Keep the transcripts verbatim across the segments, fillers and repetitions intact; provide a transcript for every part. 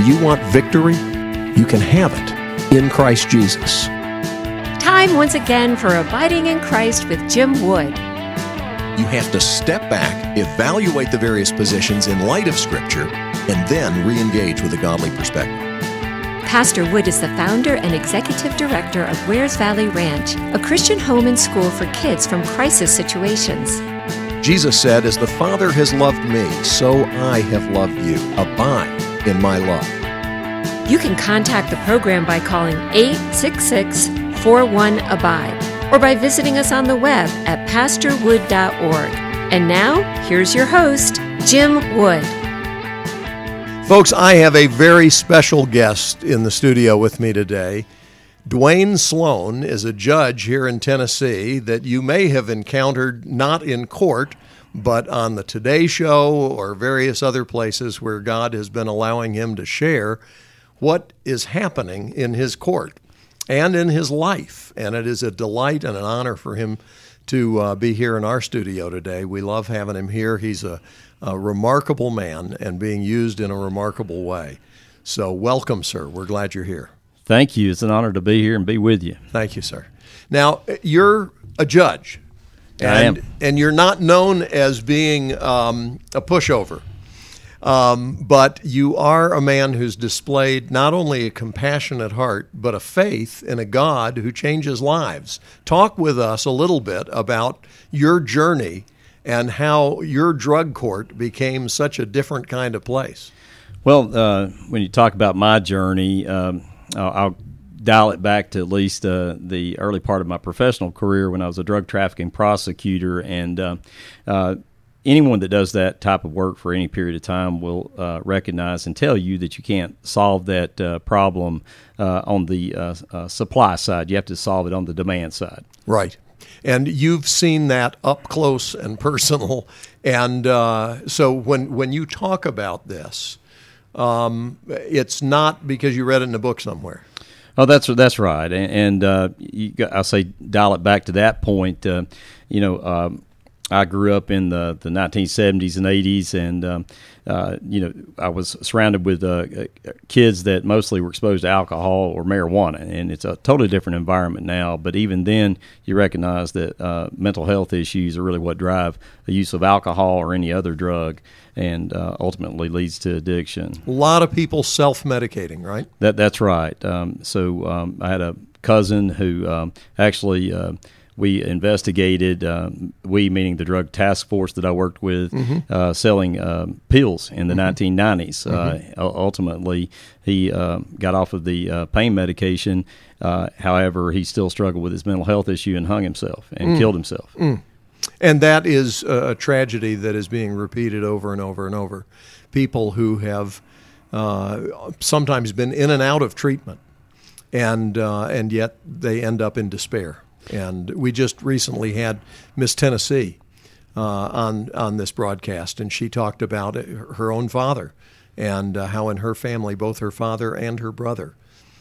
Do you want victory? You can have it in Christ Jesus. Time once again for Abiding in Christ with Jim Wood. You have to step back, evaluate the various positions in light of Scripture, and then re-engage with a godly perspective. Pastor Wood is the founder and executive director of Wares Valley Ranch, a Christian home and school for kids from crisis situations. Jesus said, "As the Father has loved me, so I have loved you. Abide in my love." You can contact the program by calling eight six six, four one, abide or by visiting us on the web at pastor wood dot org. And now, here's your host, Jim Wood. Folks, I have a very special guest in the studio with me today. Dwayne Sloan is a judge here in Tennessee that you may have encountered not in court, but on the Today Show or various other places where God has been allowing him to share what is happening in his court and in his life. And it is a delight and an honor for him to uh, be here in our studio today. We love having him here. He's a, a remarkable man and being used in a remarkable way. So welcome, sir. We're glad you're here. Thank you. It's an honor to be here and be with you. Thank you, sir. Now, you're a judge. And, I am. And you're not known as being um, a pushover. Um, but you are a man who's displayed not only a compassionate heart, but a faith in a God who changes lives. Talk with us a little bit about your journey and how your drug court became such a different kind of place. Well, uh, when you talk about my journey, um, I'll, I'll dial it back to at least uh, the early part of my professional career when I was a drug trafficking prosecutor, and uh, uh, anyone that does that type of work for any period of time will uh, recognize and tell you that you can't solve that uh, problem uh, on the uh, uh, supply side. You have to solve it on the demand side. Right. And you've seen that up close and personal. And uh, so when when you talk about this, um, it's not because you read it in a book somewhere. Oh, that's that's right. And, and uh, you, I'll say dial it back to that point. Uh, you know, um, I grew up in the, the nineteen seventies and eighties, and um, uh, you know, I was surrounded with uh, kids that mostly were exposed to alcohol or marijuana, and it's a totally different environment now. But even then, you recognize that uh, mental health issues are really what drive the use of alcohol or any other drug, and uh, ultimately leads to addiction. A lot of people self-medicating, right? That that's right. Um, so um, I had a cousin who um, actually. Uh, We investigated, um, we meaning the drug task force that I worked with, mm-hmm. uh, selling uh, pills in the mm-hmm. nineteen nineties. Mm-hmm. Uh, ultimately, he uh, got off of the uh, pain medication. Uh, however, he still struggled with his mental health issue and hung himself and mm. killed himself. Mm. And that is a tragedy that is being repeated over and over and over. People who have uh, sometimes been in and out of treatment, and uh, and yet they end up in despair. And we just recently had Miss Tennessee uh, on on this broadcast, and she talked about it, her own father and uh, how in her family, both her father and her brother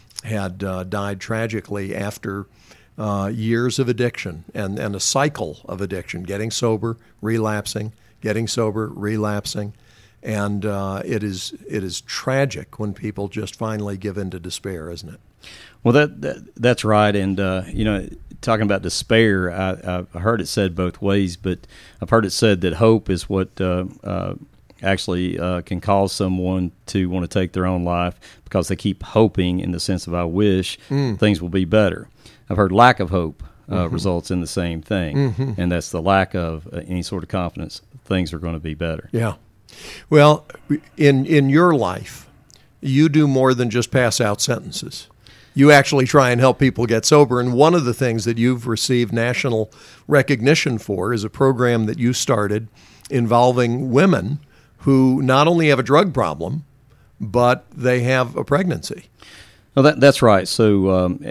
had uh, died tragically after uh, years of addiction and, and a cycle of addiction, getting sober, relapsing, getting sober, relapsing. And uh, it is it is tragic when people just finally give in to despair, isn't it? Well, that, that that's right. And, uh, you know, talking about despair, I, I heard it said both ways, but I've heard it said that hope is what uh, uh, actually uh, can cause someone to want to take their own life because they keep hoping in the sense of I wish mm. things will be better. I've heard lack of hope uh, mm-hmm. results in the same thing, mm-hmm. and that's the lack of uh, any sort of confidence things are going to be better. Yeah. Well, in in your life, you do more than just pass out sentences. You actually try and help people get sober, and one of the things that you've received national recognition for is a program that you started involving women who not only have a drug problem, but they have a pregnancy. Well, that, that's right. So um,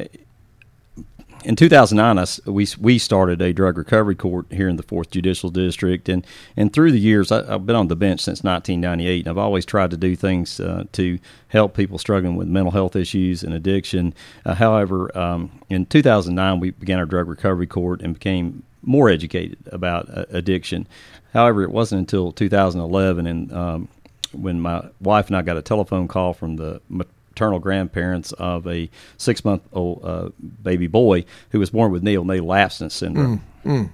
in two thousand nine, I, we we started a drug recovery court here in the fourth Judicial District, and, and through the years, I, I've been on the bench since nineteen ninety-eight, and I've always tried to do things uh, to help people struggling with mental health issues and addiction. Uh, however, um, in two thousand nine, we began our drug recovery court and became more educated about uh, addiction. However, it wasn't until two thousand eleven and um, when my wife and I got a telephone call from the maternal grandparents of a six-month-old uh, baby boy who was born with neonatal abstinence syndrome. Mm, mm.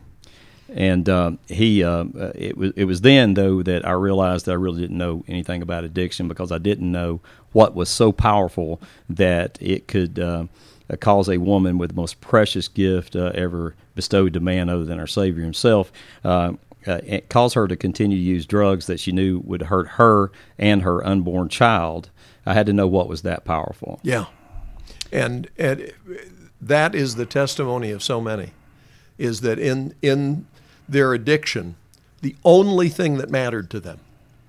And um, he, uh, it was it was then though that I realized that I really didn't know anything about addiction, because I didn't know what was so powerful that it could uh, cause a woman with the most precious gift uh, ever bestowed to man, other than our Savior Himself, uh, uh, it caused her to continue to use drugs that she knew would hurt her and her unborn child. I had to know what was that powerful. Yeah, and and that is the testimony of so many, is that in in their addiction, the only thing that mattered to them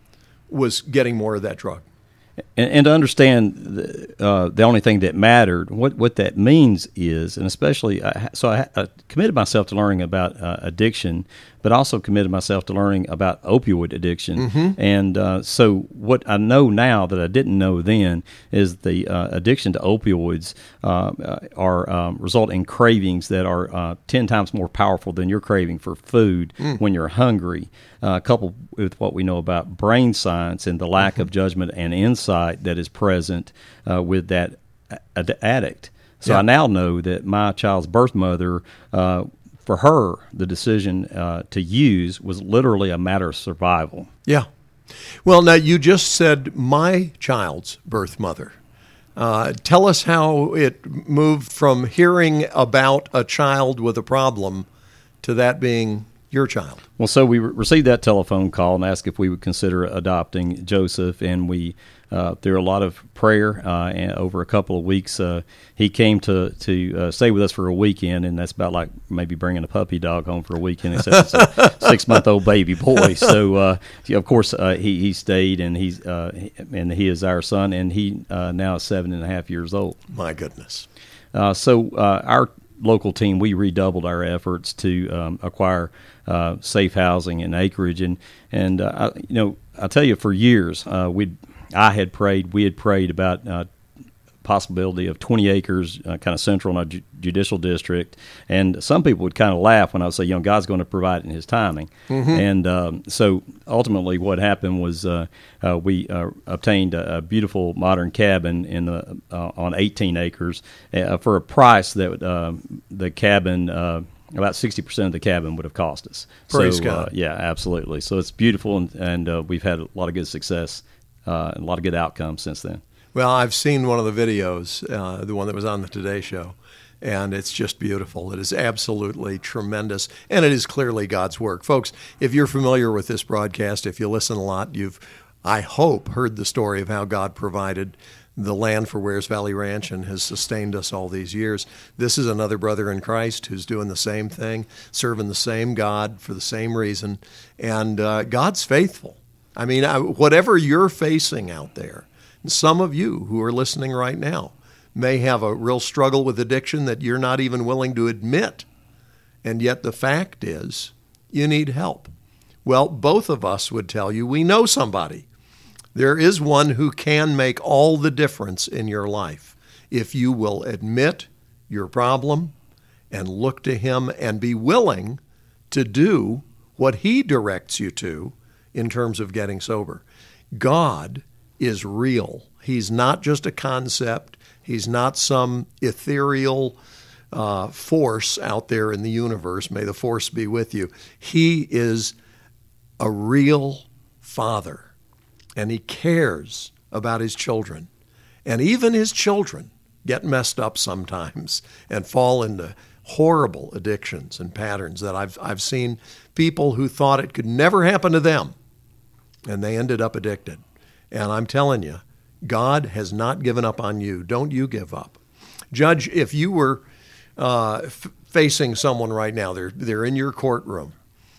was getting more of that drug. And, and to understand the, uh, the only thing that mattered, what, what that means is, and especially, I, so I, I committed myself to learning about uh, addiction, but also committed myself to learning about opioid addiction. Mm-hmm. And uh, so what I know now that I didn't know then is the uh, addiction to opioids uh, are um, result in cravings that are uh, ten times more powerful than your craving for food mm. when you're hungry, uh, coupled with what we know about brain science and the lack mm-hmm. of judgment and insight that is present uh, with that ad- addict. So yeah. I now know that my child's birth mother, uh, for her, the decision uh, to use was literally a matter of survival. Yeah. Well, now you just said my child's birth mother. Uh, tell us how it moved from hearing about a child with a problem to that being your child. Well, so we re- received that telephone call and asked if we would consider adopting Joseph, and we Uh, through a lot of prayer uh, and over a couple of weeks, uh, he came to to uh, stay with us for a weekend, and that's about like maybe bringing a puppy dog home for a weekend, except it's a six-month-old baby boy. So, uh, of course, uh, he he stayed, and he's uh, and he is our son, and he uh, now is seven and a half years old. My goodness! Uh, so uh, our local team, we redoubled our efforts to um, acquire uh, safe housing and acreage, and and uh, I, you know, I tell you, for years uh, we'd. I had prayed, we had prayed about uh, possibility of twenty acres, uh, kind of central in our ju- judicial district. And some people would kind of laugh when I would say, you know, God's going to provide it in His timing. Mm-hmm. And um, so ultimately what happened was uh, uh, we uh, obtained a, a beautiful modern cabin in the, uh, on eighteen acres uh, for a price that uh, the cabin uh, about sixty percent of the cabin would have cost us. Praise so, God. Uh, yeah, absolutely. So it's beautiful, and, and uh, we've had a lot of good success. Uh, and a lot of good outcomes since then. Well, I've seen one of the videos, uh, the one that was on the Today Show, and it's just beautiful. It is absolutely tremendous, and it is clearly God's work. Folks, if you're familiar with this broadcast, if you listen a lot, you've, I hope, heard the story of how God provided the land for Wears Valley Ranch and has sustained us all these years. This is another brother in Christ who's doing the same thing, serving the same God for the same reason, and uh, God's faithful. I mean, whatever you're facing out there, some of you who are listening right now may have a real struggle with addiction that you're not even willing to admit. And yet the fact is, you need help. Well, both of us would tell you we know somebody. There is one who can make all the difference in your life if you will admit your problem and look to Him and be willing to do what He directs you to in terms of getting sober. God is real. He's not just a concept. He's not some ethereal uh, force out there in the universe. May the force be with you. He is a real Father, and He cares about His children. And even His children get messed up sometimes and fall into horrible addictions and patterns that I've I've seen people who thought it could never happen to them, and they ended up addicted. And I'm telling you, God has not given up on you. Don't you give up. Judge, if you were uh, f- facing someone right now, they're they're in your courtroom,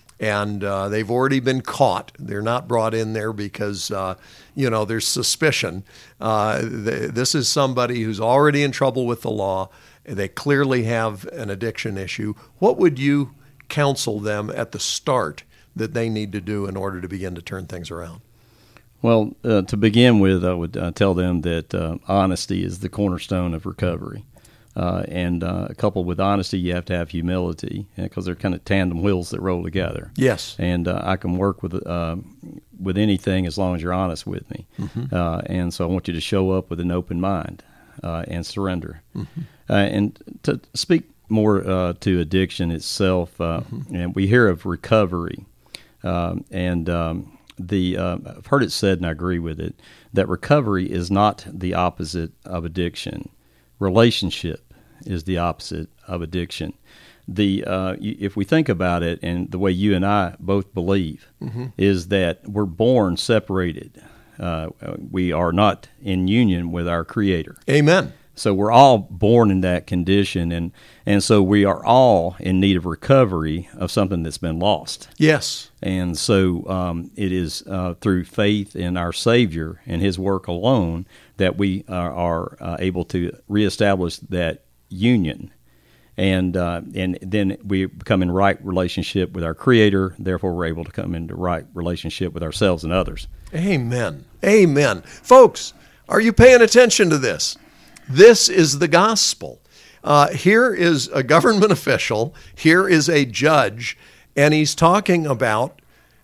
and uh, they've already been caught. They're not brought in there because, uh, you know, there's suspicion. Uh, they, this is somebody who's already in trouble with the law. They clearly have an addiction issue. What would you counsel them at the start that they need to do in order to begin to turn things around? Well, uh, to begin with, I would uh, tell them that uh, honesty is the cornerstone of recovery. Uh, and uh, coupled with honesty, you have to have humility, because they're kind of tandem wheels that roll together. Yes. And uh, I can work with uh, with anything as long as you're honest with me. Mm-hmm. Uh, and so I want you to show up with an open mind uh, and surrender. Mm-hmm. Uh, and to speak more uh, to addiction itself, uh, mm-hmm. and we hear of recovery. Um, and um, the uh, I've heard it said, and I agree with it, that recovery is not the opposite of addiction. Relationship is the opposite of addiction. The uh, if we think about it, and the way you and I both believe, mm-hmm. is that we're born separated. Uh, we are not in union with our Creator. Amen. So we're all born in that condition, and, and so we are all in need of recovery of something that's been lost. Yes. And so um, it is uh, through faith in our Savior and His work alone that we are, are uh, able to reestablish that union. And uh, and then we become in right relationship with our Creator. Therefore, we're able to come into right relationship with ourselves and others. Amen. Amen. Folks, are you paying attention to this? This is the gospel. Uh, here is a government official. Here is a judge, and he's talking about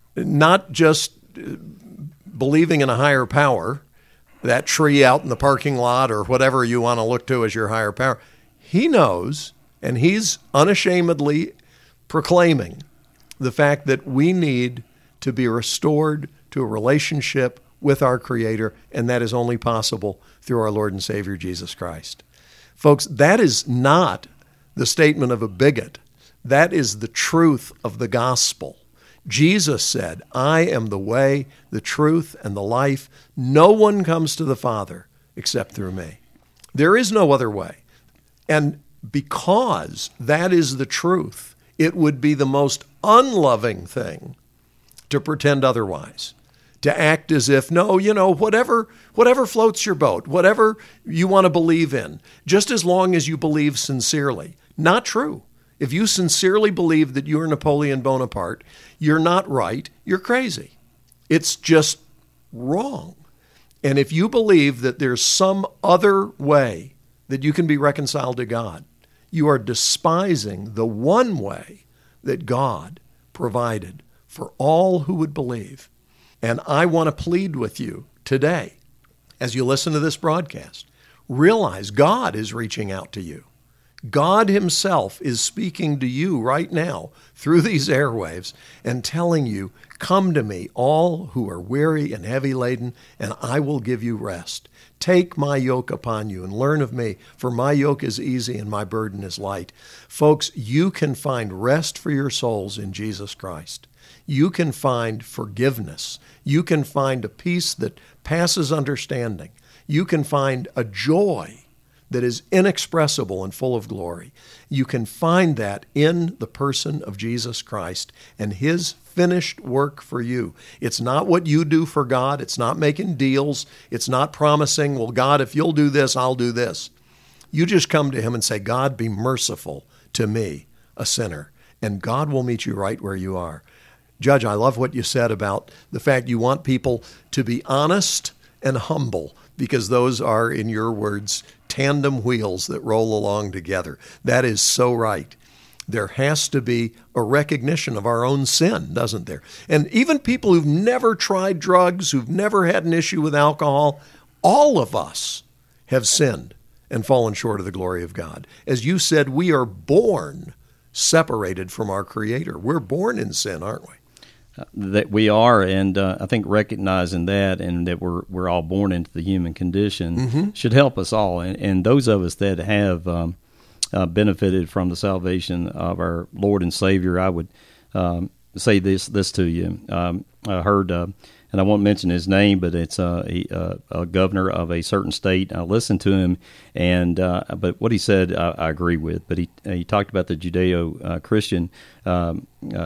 not just believing in a higher power, that tree out in the parking lot or whatever you want to look to as your higher power. He knows, and he's unashamedly proclaiming the fact that we need to be restored to a relationship with our Creator, and that is only possible through our Lord and Savior, Jesus Christ. Folks, that is not the statement of a bigot. That is the truth of the gospel. Jesus said, I am the way, the truth, and the life. No one comes to the Father except through me. There is no other way. And because that is the truth, it would be the most unloving thing to pretend otherwise, to act as if, no, you know, whatever whatever floats your boat, whatever you want to believe in, just as long as you believe sincerely. Not true. If you sincerely believe that you're Napoleon Bonaparte, you're not right, you're crazy. It's just wrong. And if you believe that there's some other way that you can be reconciled to God, you are despising the one way that God provided for all who would believe. And I want to plead with you today, as you listen to this broadcast, realize God is reaching out to you. God Himself is speaking to you right now through these airwaves and telling you, come to me, all who are weary and heavy laden, and I will give you rest. Take my yoke upon you and learn of me, for my yoke is easy and my burden is light. Folks, you can find rest for your souls in Jesus Christ. You can find forgiveness. You can find a peace that passes understanding. You can find a joy that is inexpressible and full of glory. You can find that in the person of Jesus Christ and His finished work for you. It's not what you do for God. It's not making deals. It's not promising, well, God, if you'll do this, I'll do this. You just come to Him and say, God, be merciful to me, a sinner, and God will meet you right where you are. Judge, I love what you said about the fact you want people to be honest and humble, because those are, in your words, tandem wheels that roll along together. That is so right. There has to be a recognition of our own sin, doesn't there? And even people who've never tried drugs, who've never had an issue with alcohol, all of us have sinned and fallen short of the glory of God. As you said, we are born separated from our Creator. We're born in sin, aren't we? Uh, that we are, and uh, I think recognizing that and that we're we're all born into the human condition mm-hmm. should help us all. And, and those of us that have um, uh, benefited from the salvation of our Lord and Savior, I would um, say this this to you. Um, I heard, uh, and I won't mention his name, but it's uh, a, a governor of a certain state. I listened to him, and uh, but what he said I, I agree with. But he he talked about the Judeo-Christian um, uh,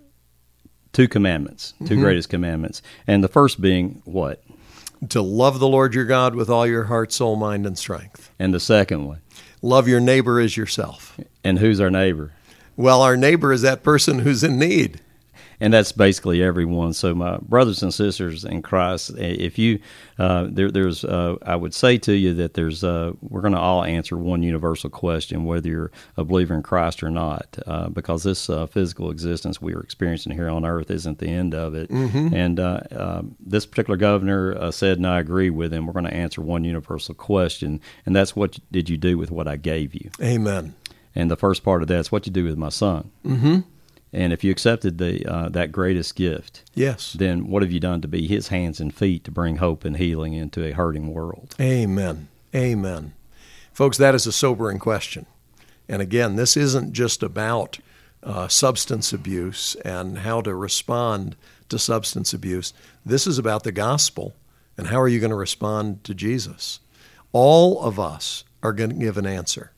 two commandments, two mm-hmm. greatest commandments. And the first being what? To love the Lord your God with all your heart, soul, mind, and strength. And the second one? Love your neighbor as yourself. And who's our neighbor? Well, our neighbor is that person who's in need. and that's basically everyone. So my brothers and sisters in Christ, if you, uh, there, there's, uh, I would say to you that there's, uh, we're going to all answer one universal question, whether you're a believer in Christ or not, uh, because this uh, physical existence we are experiencing here on earth isn't the end of it. Mm-hmm. And uh, uh, this particular governor uh, said, and I agree with him, we're going to answer one universal question, and that's what did you do with what I gave you? Amen. And the first part of that is what you do with my son. Mm-hmm. And if you accepted the uh, that greatest gift, yes, then what have you done to be his hands and feet to bring hope and healing into a hurting world? Amen. Amen. Folks, that is a sobering question. And again, this isn't just about uh, substance abuse and how to respond to substance abuse. This is about the gospel and how are you going to respond to Jesus. All of us are going to give an answer.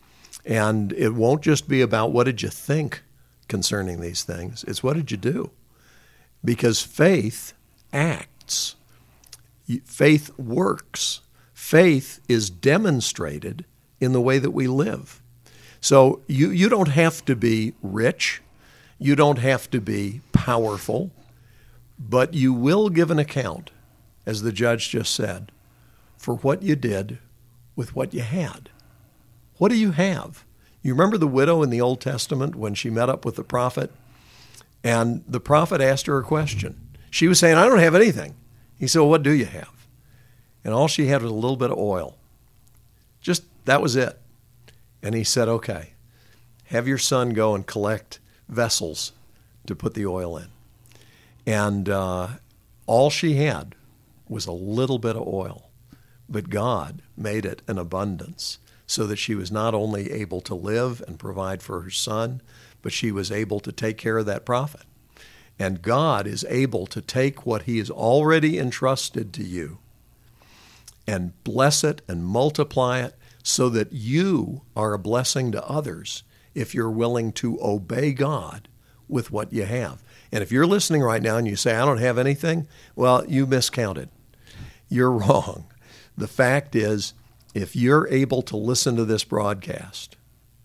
And it won't just be about what did you think concerning these things. It's what did you do? Because faith acts. Faith works. Faith is demonstrated in the way that we live. So you, you don't have to be rich. You don't have to be powerful. But you will give an account, as the judge just said, for what you did with what you had. What do you have? You remember the widow in the Old Testament when she met up with the prophet? And the prophet asked her a question. She was saying, I don't have anything. He said, well, what do you have? And all she had was a little bit of oil. Just, that was it. And he said, okay, have your son go and collect vessels to put the oil in. And uh, all she had was a little bit of oil. But God made it an abundance, so that she was not only able to live and provide for her son, but she was able to take care of that prophet. And God is able to take what he has already entrusted to you and bless it and multiply it so that you are a blessing to others if you're willing to obey God with what you have. And if you're listening right now and you say, I don't have anything, well, you miscounted. You're wrong. The fact is, if you're able to listen to this broadcast,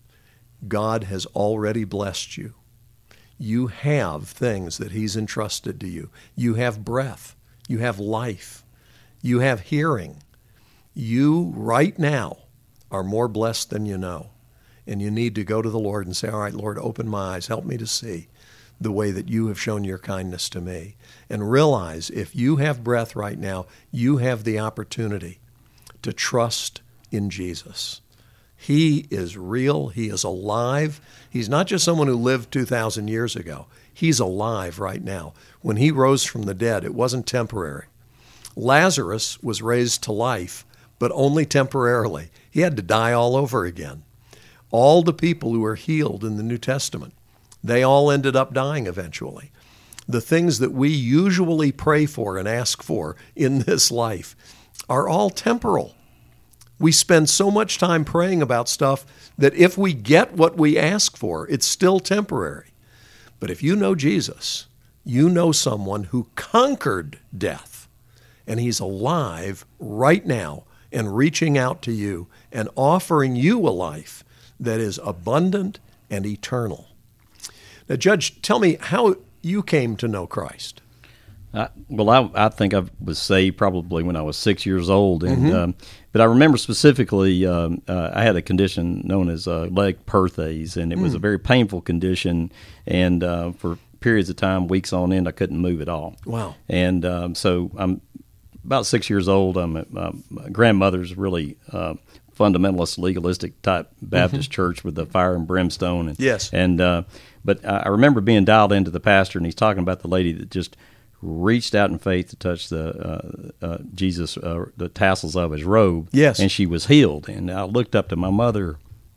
God has already blessed you. You have things that he's entrusted to you. You have breath. You have life. You have hearing. You, right now, are more blessed than you know. And you need to go to the Lord and say, all right, Lord, open my eyes. Help me to see the way that you have shown your kindness to me. And realize if you have breath right now, you have the opportunity to trust in Jesus. He is real. He is alive. He's not just someone who lived two thousand years ago. He's alive right now. When he rose from the dead, it wasn't temporary. Lazarus was raised to life, but only temporarily. He had to die all over again. All the people who were healed in the New Testament, they all ended up dying eventually. The things that we usually pray for and ask for in this life are all temporal. We spend so much time praying about stuff that if we get what we ask for, it's still temporary. But if you know Jesus, you know someone who conquered death, and he's alive right now and reaching out to you and offering you a life that is abundant and eternal. Now, Judge, tell me how you came to know Christ. I, well, I, I think I was saved probably when I was six years old, and Mm-hmm. um, but I remember specifically um, uh, I had a condition known as uh, leg perthes, and it was Mm. a very painful condition, and uh, for periods of time, weeks on end, I couldn't move at all. Wow. And um, so I'm about six years old. I'm at my, my grandmother's really uh, fundamentalist, legalistic type Baptist Mm-hmm. church with the fire and brimstone. And, Yes. And uh, but I I remember being dialed into the pastor, and he's talking about the lady that just reached out in faith to touch the uh, uh, Jesus, uh, the tassels of his robe. Yes. And she was healed. And I looked up to my mother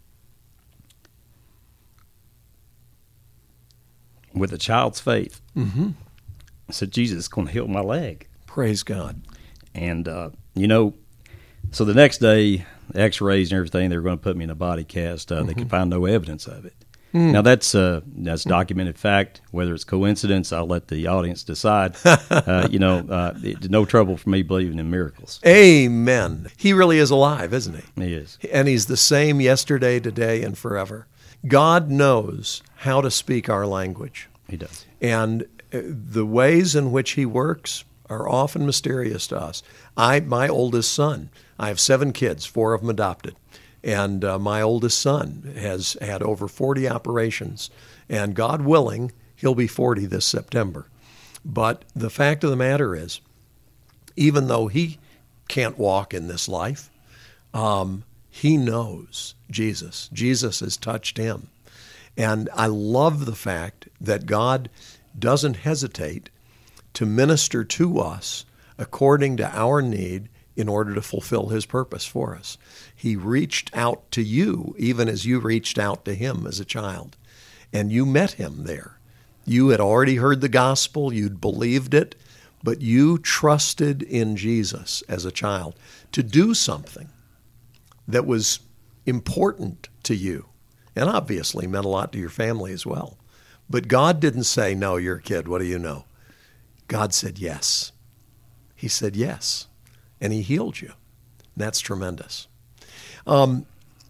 with a child's faith. Mm-hmm. I said, Jesus is going to heal my leg. Praise God. And, uh, you know, so the next day, x-rays and everything, they were going to put me in a body cast. Uh, Mm-hmm. They could find no evidence of it. Mm. Now, that's uh, that's documented fact. Whether it's coincidence, I'll let the audience decide. uh, you know, uh, it's no trouble for me believing in miracles. Amen. He really is alive, isn't he? He is. And he's the same yesterday, today, and forever. God knows how to speak our language. He does. And the ways in which he works are often mysterious to us. I, my oldest son, I have seven kids, four of them adopted. And uh, my oldest son has had over forty operations. And God willing, he'll be forty this September. But the fact of the matter is, even though he can't walk in this life, um, he knows Jesus. Jesus has touched him. And I love the fact that God doesn't hesitate to minister to us according to our need in order to fulfill his purpose for us. He reached out to you even as you reached out to him as a child. And you met him there. You had already heard the gospel, you'd believed it, but you trusted in Jesus as a child to do something that was important to you, and obviously meant a lot to your family as well. But God didn't say, no, you're a kid, what do you know? God said yes. He said yes, and he healed you. And that's tremendous. Um,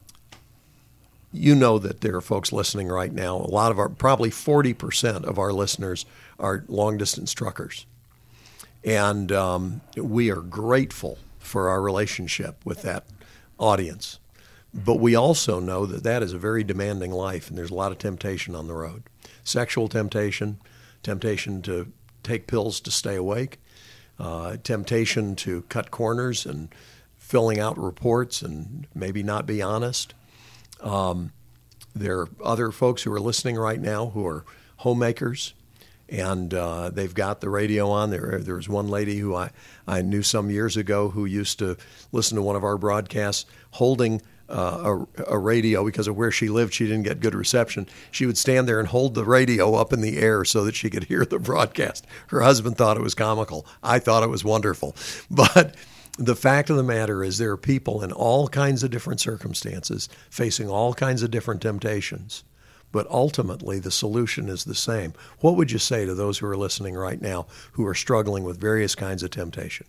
you know that there are folks listening right now. A lot of our, probably forty percent of our listeners are long-distance truckers. And um, we are grateful for our relationship with that audience. But we also know that that is a very demanding life, and there's a lot of temptation on the road. Sexual temptation, temptation to take pills to stay awake, uh, temptation to cut corners and filling out reports and maybe not be honest. Um, there are other folks who are listening right now who are homemakers, and uh, they've got the radio on. There, there was one lady who I, I knew some years ago who used to listen to one of our broadcasts holding uh, a, a radio because of where she lived. She didn't get good reception. She would stand there and hold the radio up in the air so that she could hear the broadcast. Her husband thought it was comical. I thought it was wonderful. But the fact of the matter is there are people in all kinds of different circumstances facing all kinds of different temptations. But ultimately, the solution is the same. What would you say to those who are listening right now who are struggling with various kinds of temptation?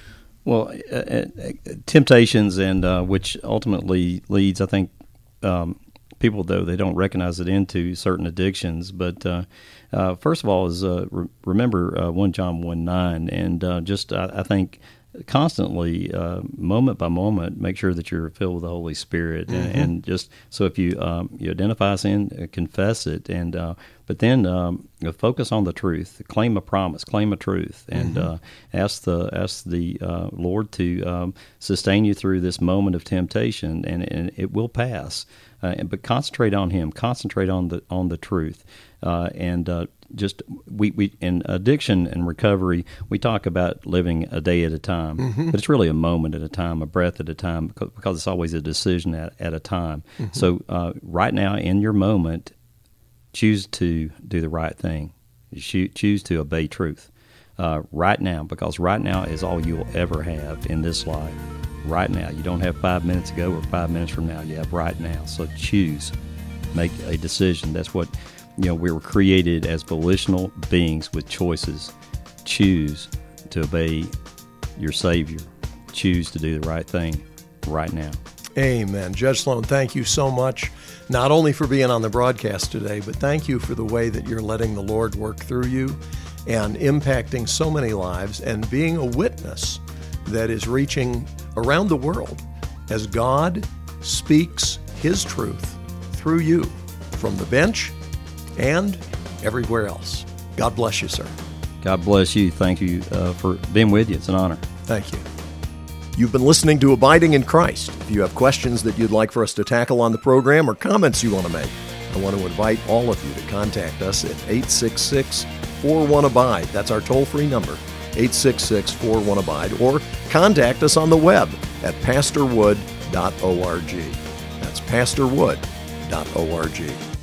Well, uh, uh, temptations, and uh, which ultimately leads, I think, um, people, though, they don't recognize it, into certain addictions. But uh, uh, first of all is uh, re- remember uh, First John one nine, and uh, just, I, I think, constantly, uh, moment by moment, make sure that you're filled with the Holy Spirit, and, mm-hmm. and just so if you um, you identify sin, uh, confess it, and uh, but then um, you know, focus on the truth, claim a promise, claim a truth, and mm-hmm. uh, ask the ask the uh, Lord to um, sustain you through this moment of temptation, and, and it will pass. Uh, but concentrate on Him, concentrate on the on the truth, uh, and uh, just we, we in addiction and recovery, we talk about living a day at a time, mm-hmm. but it's really a moment at a time, a breath at a time, because, because it's always a decision at, at a time. Mm-hmm. So uh, right now, in your moment, choose to do the right thing. Choose to obey truth uh, right now, because right now is all you'll ever have in this life. Right now. You don't have five minutes ago or five minutes from now. You have right now. So choose. Make a decision. That's what, you know, we were created as volitional beings with choices. Choose to obey your Savior. Choose to do the right thing right now. Amen. Judge Sloan, thank you so much, not only for being on the broadcast today, but thank you for the way that you're letting the Lord work through you and impacting so many lives and being a witness that is reaching around the world as God speaks His truth through you from the bench and everywhere else. God bless you, sir. God bless you. Thank you uh, for being with you. It's an honor. Thank you. You've been listening to Abiding in Christ. If you have questions that you'd like for us to tackle on the program or comments you want to make, I want to invite all of you to contact us at eight six six, four one, abide. That's our toll-free number, eight six six, four one, abide, or contact us on the web at pastor wood dot org. That's pastor wood dot org.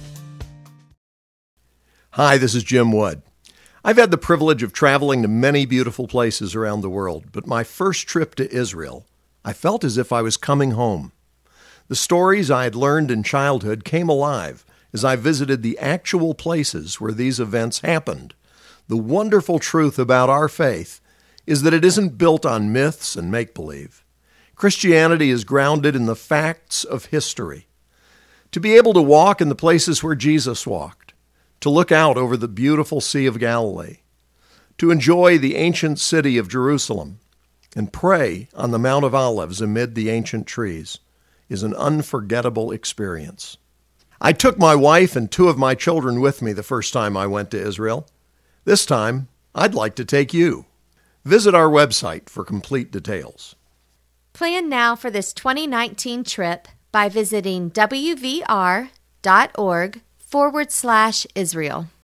Hi, this is Jim Wood. I've had the privilege of traveling to many beautiful places around the world, but my first trip to Israel, I felt as if I was coming home. The stories I had learned in childhood came alive as I visited the actual places where these events happened. The wonderful truth about our faith is that it isn't built on myths and make-believe. Christianity is grounded in the facts of history. To be able to walk in the places where Jesus walked, to look out over the beautiful Sea of Galilee, to enjoy the ancient city of Jerusalem, and pray on the Mount of Olives amid the ancient trees is an unforgettable experience. I took my wife and two of my children with me the first time I went to Israel. This time, I'd like to take you. Visit our website for complete details. Plan now for this twenty nineteen trip by visiting wvr.org forward slash Israel.